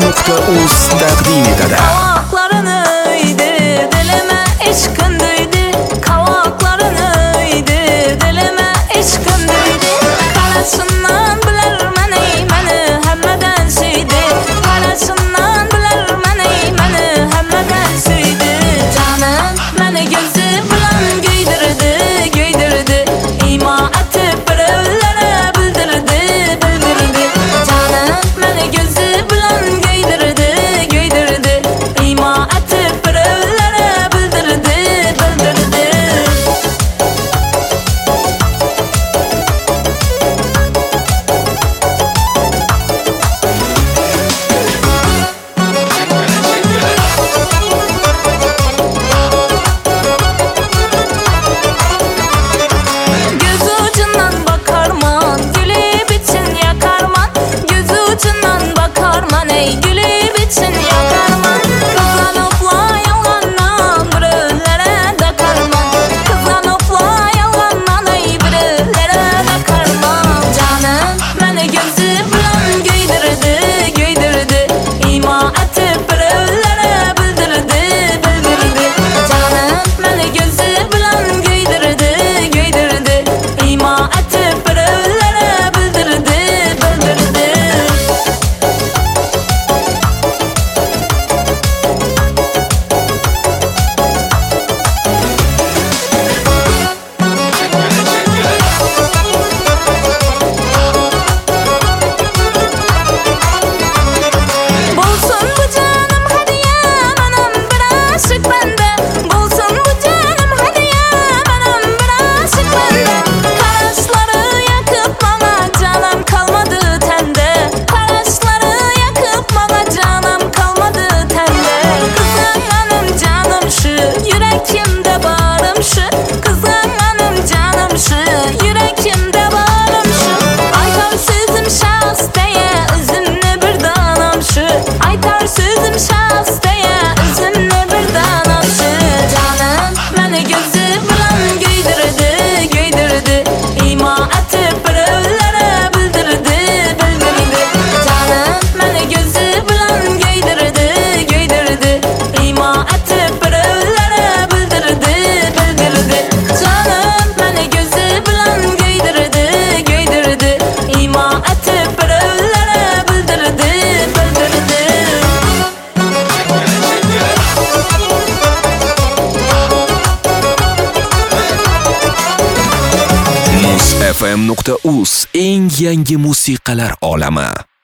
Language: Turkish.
FM.uz taqdim etadi. Qavoqlarini uydi, dilima ishqin duydi. Qavoqlarini uydi, dilima ishqin duydi. Qarashimdan bilarman ey meni hammadan suydi. Qarashimdan bilarman ey meni hammadan suydi. Jonim meni ko'zi bilan guydirdi, guydirdi. Imo atib birovlarga bildirdi, bildirdi. Jonim meni ko'zi bilan guydirdi, guydirdi. Imo atib birovlarga bildirdi, bildirdi. Göz ucundan bakarman, gülüp için yakarman. Göz ucundan bakarman, ey gülüp için yakarman. Kızlanıpla yalandan birilere dakarman. Kızlanıpla yalandan ey birilere dakarman. Canım meni gözü bilan guydirdi, guydirdi. İmo atib birovlarga bildirdi, bildirdi. Canım meni gözü bilan guydirdi, guydirdi. İmo atib birovlarga bildirdi, bildirdi. Bulsun bu canım hadiye, manam bir aşık bende. Bulsun bu canım hadiye, manam bir aşık bende. Qarashları yakıp bana canım kalmadı tende. Qarashları yakıp bana canım kalmadı tende. Kızanganım canım şu, yürekimde bağrım şu. Kızanganım canım şu, yürekimde bağrım şu. Aytar sözüm şahs diye, üzümlü bir danam şu. Aytar sözüm şahs diye, üzümlü bir danam şu. Canım meni gözü bilan guydirdi, guydirdi. İmo atib birovlarga bildirdi, bildirdi. Canım meni gözü bilan guydirdi, guydirdi. İmo atib birovlarga bildirdi, bildirdi. Canım meni gözü bilan guydirdi, guydirdi. İmo atib birovlarga bildirdi, bildirdi. Muz FM.uz eng yangi musiqalar olami.